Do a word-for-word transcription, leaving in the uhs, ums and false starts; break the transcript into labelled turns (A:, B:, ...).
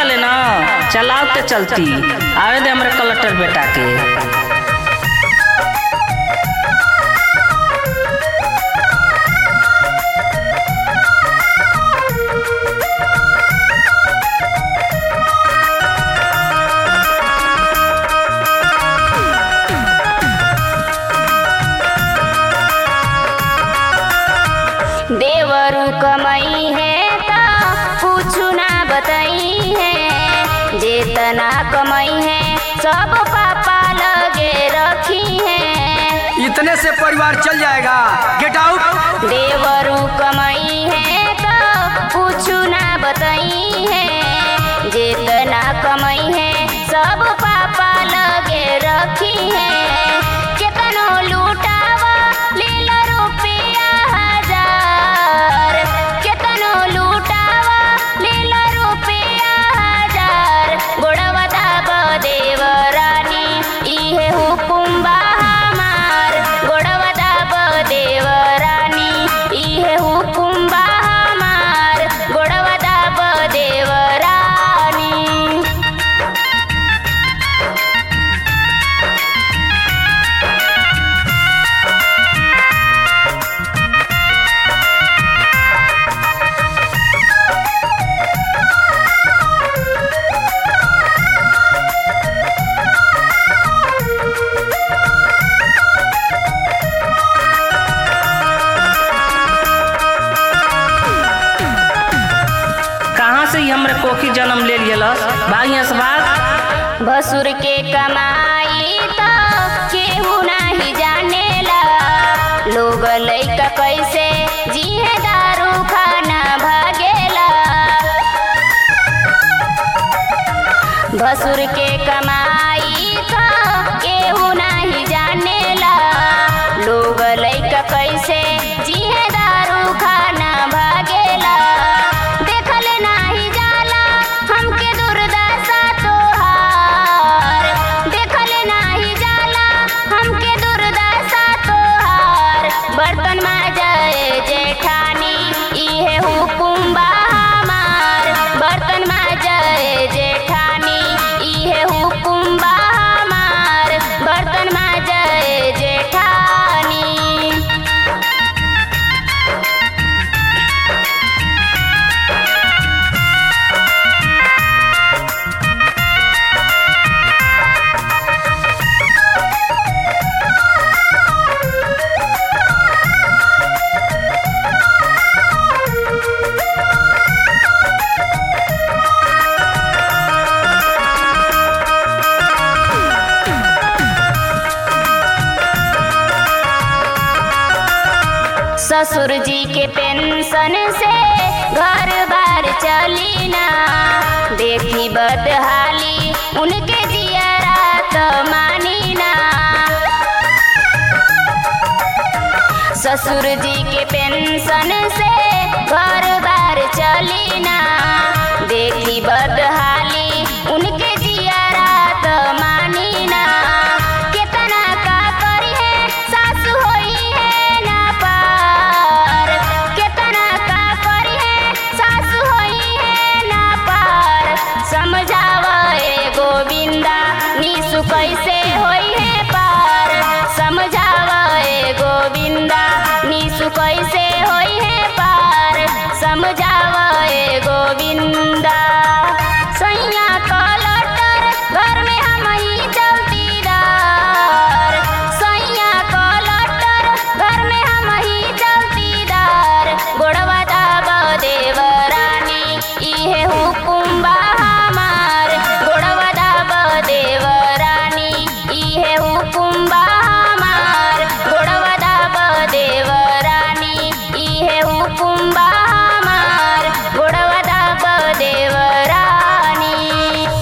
A: ले ना चलाओ के चलती आवे दे हमरे कलेक्टर बेटा के।
B: देवरू कमाई है ता कुछ ना बताई है, जेतना कमाई है सब पापा लगे रखी है।
C: इतने से परिवार चल जाएगा, गेट आउट।
B: देवरू कमाई है ता कुछ ना बताई है, जेतना कमाई है सब पापा लगे रखी है। केतनो लूटावा लीला रुपया हजार, केतनो लूटावा लीला रुपया हजार, गोड़वा दाब देवरानी इहे हुकुम बा हमार, गोड़वा दाब देवरानी इहे हुकुम बा हमार, गोड़वा दाब देवरानी।
A: कहाँ से ही हमरे कोखी जन्म ले लियलस भाई से भाग।
B: भसुर के कमाई तो केहू नहीं जानेला, लोग लइका कैसे जीहे दारू खाना भागेला। भसुर के कमाई तो केहू नहीं जानेला, लोग लइका कैसे जीहे दारू खाना भागेला। देखल नाही जाला हमके दुर्दशा तोहार, देखल नाही जाला हमके दुर्दशा तोहार, बर्तन मांजे जेठानी इहे हुकुम बा हमार, बर्तन मांजे जेठानी इहे हुकुम बा हमार, बर्तन मांजे जेठानी। ससुर जी के पेंशन से घर बार चली ना, देखी बदहाली उनके जियरा तो मानी ना। ससुर जी के पेंशन से घर बार चली ना, देखी बद